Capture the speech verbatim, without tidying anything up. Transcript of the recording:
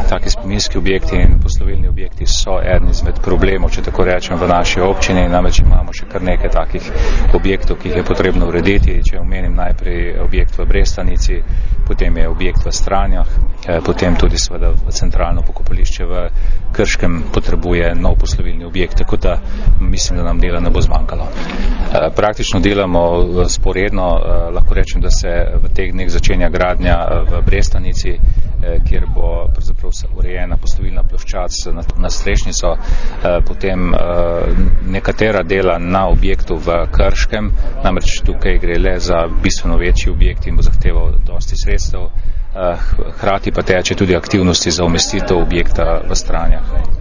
taki spominski objekti in poslovilni objekti so eden izmed problemov, če tako rečem, v naši občini, namreč imamo še kar nekaj takih objektov, ki jih je potrebno urediti. Če omenim najprej objekt v Brestanici, potem je objekt v Stranjah, potem tudi seveda centralno pokopališče v Krškem potrebuje nov poslovilni objekt, tako da mislim, da nam dela ne bo zmanjkalo. Praktično delamo sporedno, lahko rečem, da se v teh dneh začenja gradnja v Brestanici, kjer bo pravzaprav urejena poslovilna ploščad na strešnico, potem nekatera dela na objektu v Krškem, namreč tukaj gre le za bistveno večji objekt in bo zahteval dosti sredstev, hkrati pa teče tudi aktivnosti za umestitev objekta v Stranjah.